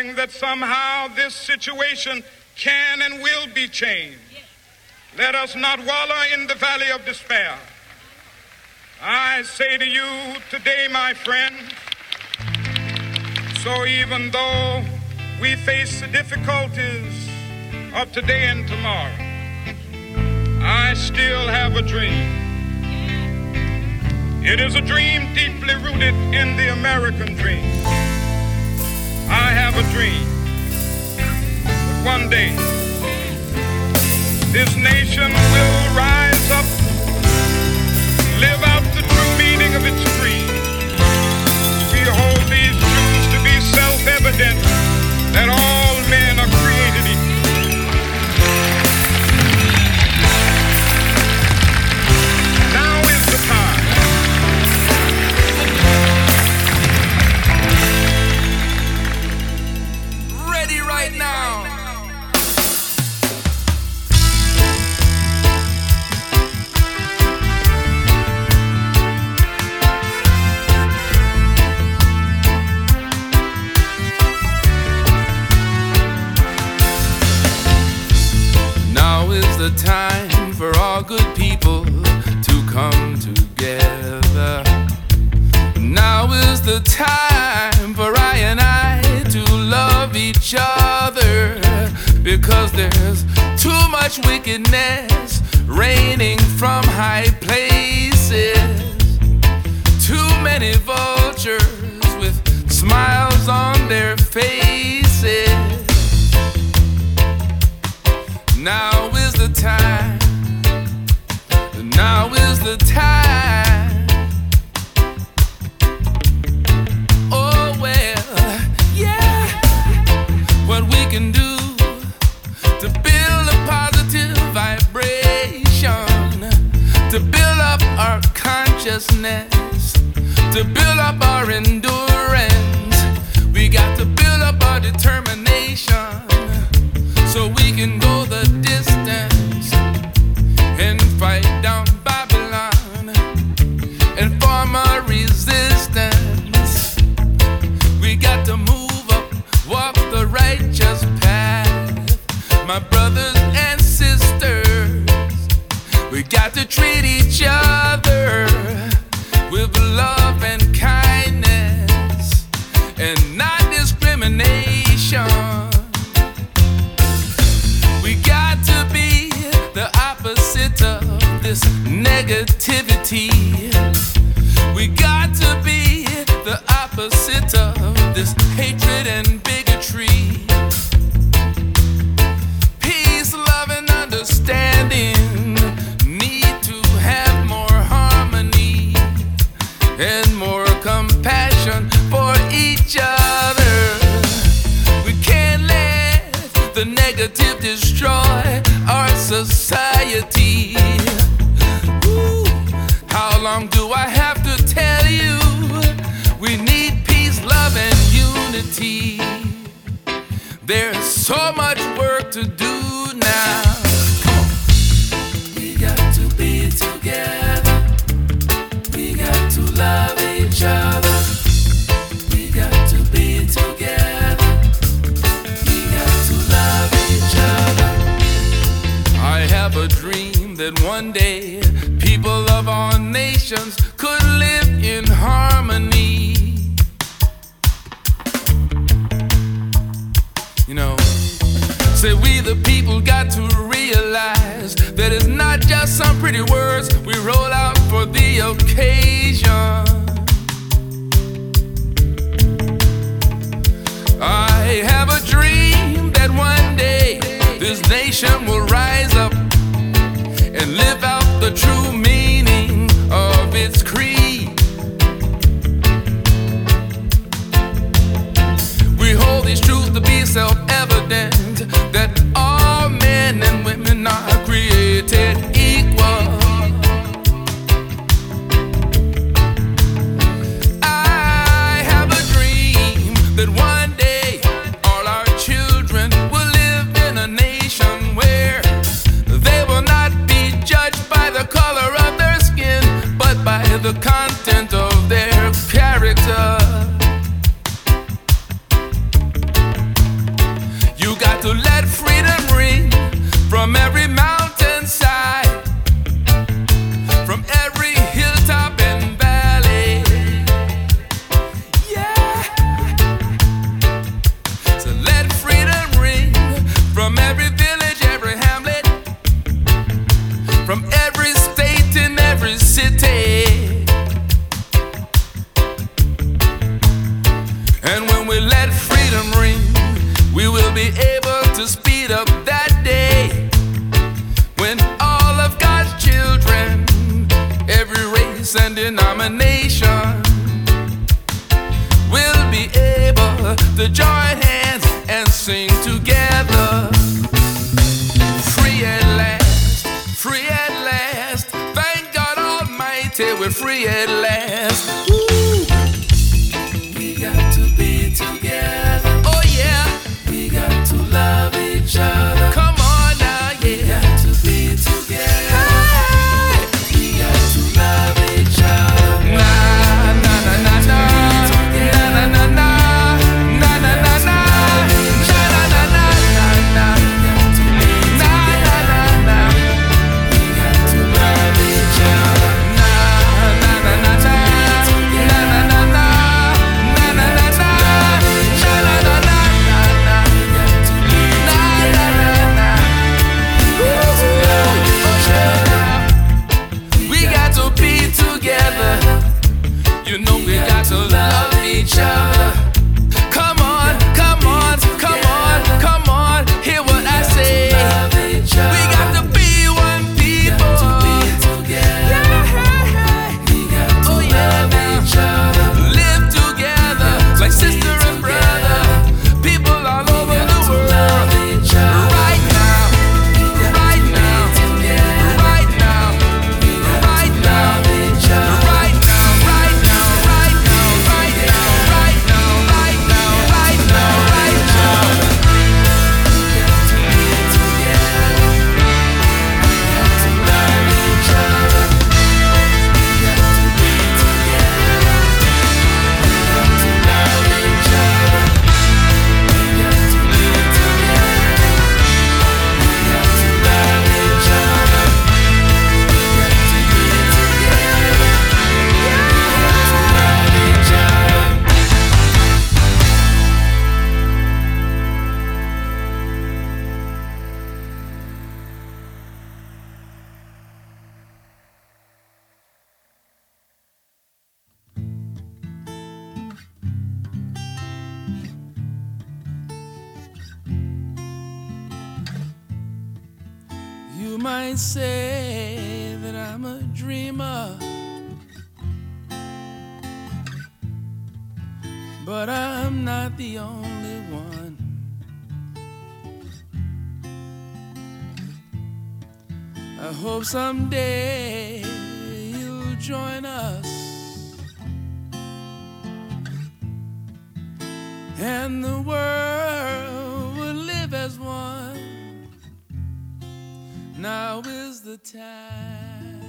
knowing that somehow this situation can and will be changed. Let us not wallow in the valley of despair. I say to you today, my friend, so even though we face the difficulties of today and tomorrow, I still have a dream. It is a dream deeply rooted in the American dream. I have a dream that one day this nation will rise up, live out the true meaning of its creed. We hold these truths to be self-evident, that all men are created equal. Now is the time. Ready right now. The time for all good people to come together. Now is the time for I and I to love each other, because there's too much wickedness raining from high places. Too many vultures with smiles on their faces. Now is the time. Now is the time. Oh well, yeah. What we can do to build a positive vibration, to build up our consciousness, to build up our endurance. We got to build up our determination, so we can go the distance and fight down Babylon and form a resistance. We got to move up, walk the righteous path, my brothers and sisters. We got to treat each other with love and kindness and not discrimination. We got to be the opposite of this negativity. We got to be the opposite of this hatred and bigotry. Peace, love, and understanding need to have more harmony and more compassion for each other. We can't let the negative destroy our society. Ooh, how long do I have to tell you? We need peace, love, and unity. There's so much work to do now. We got to be together. We got to love each other. We got to be together. We got to love each other. I have a dream that one day people of all nations could live in harmony. You know, say we the people got to realize that it's not just some pretty words we roll out for the occasion. I have a dream that one day this nation will rise up and live out the true meaning of its creed. We hold these truths to be self-evident, that all men and women are created equal. I have a dream that one day all our children will live in a nation where they will not be judged by the color of their skin, but by the content of their character. to let freedom ring from every mountainside, from every hilltop and valley. Yeah. So let freedom ring from every village, every hamlet, from every state and every city. And when we let freedom ring, we will be able to speed up that day when all of God's children, every race and denomination, will be able to join hands and sing together. Free at last, free at last. Thank God Almighty, we're free at last. Woo. We got to be together. Oh yeah. We got to love each other. Come on now, yeah. We got to be together. Hey. We got to love each other. Na na na na na. Na na na na. Na na na na. Na na na na na. Na na na na. We got to love each other. Na na na na na. Na na na na. Na na na na. Na na na na. We got to be together. You know we got to love each other. Come on, come on, come on, come on. Hear what I say. We got to be one people. Oh yeah, now. Live together like sister and brother. People all over the world. Right now, right now, right now, right now, right now, right now, right now, right now, right now, right now, right now, right now. You might say that I'm a dreamer, but I'm not the only one. I hope someday you'll join us, and the world will live as one. Now is the time.